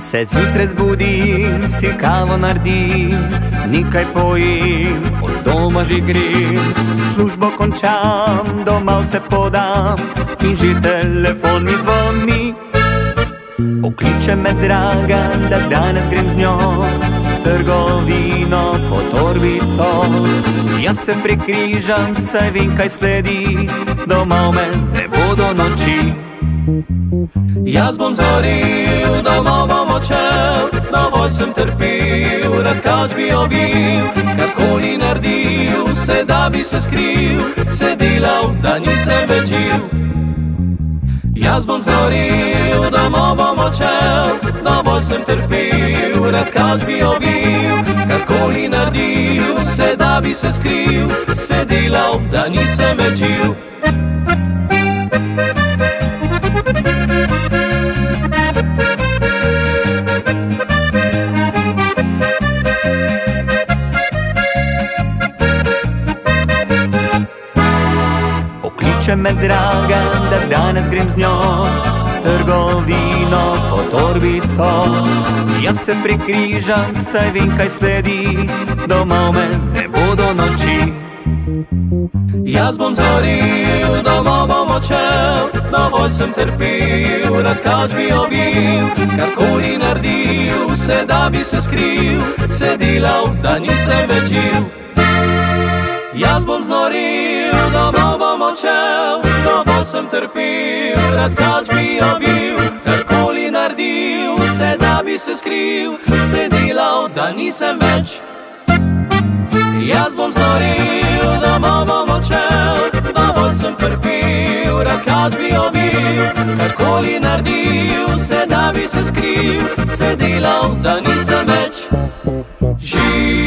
Se zjutraj zbudim, si kavo naredim, nekaj pojim, od doma že grem. Službo končam, domov se podam in že telefon mi zvoni. Pokliče me draga, da danes grem z njo trgovino po torbico. Jaz se prekrižam, saj vem, kaj sledi, domov me ne bo do noči. Jaz bom zoril, domov bom odšel, dovolj sem trpil, rad kač bi obil, karkoli naredil, vse da bi se skril, se delal, da nisem več živ. Jaz bom zoril, domov bom odšel, dovolj sem trpil, rad kač bi obil, karkoli naredil, vse da bi se skril, se delal, da nisem več živ. Pokliče me draga, da danes grem z njo trgovino po torbico. Jaz se prekrižam, saj vem, kaj sledi, domov me ne bo do noči. Jaz bom zoril, domov bom odšel, dovolj sem trpil, rad kač bi obil, karkoli naredil, vse da bi se skril, se delal, da nisem več živ. Jaz bom znoril, domov bom odšel, dovolj sem trpil, rad kač bi obil, karkoli naredil, vse da bi se skril, se delal, da nisem več. Jaz bom znoril, domov bom odšel, dovolj sem trpil, rad kač bi obil, karkoli naredil, vse da bi se skril, se delal, da nisem več živ.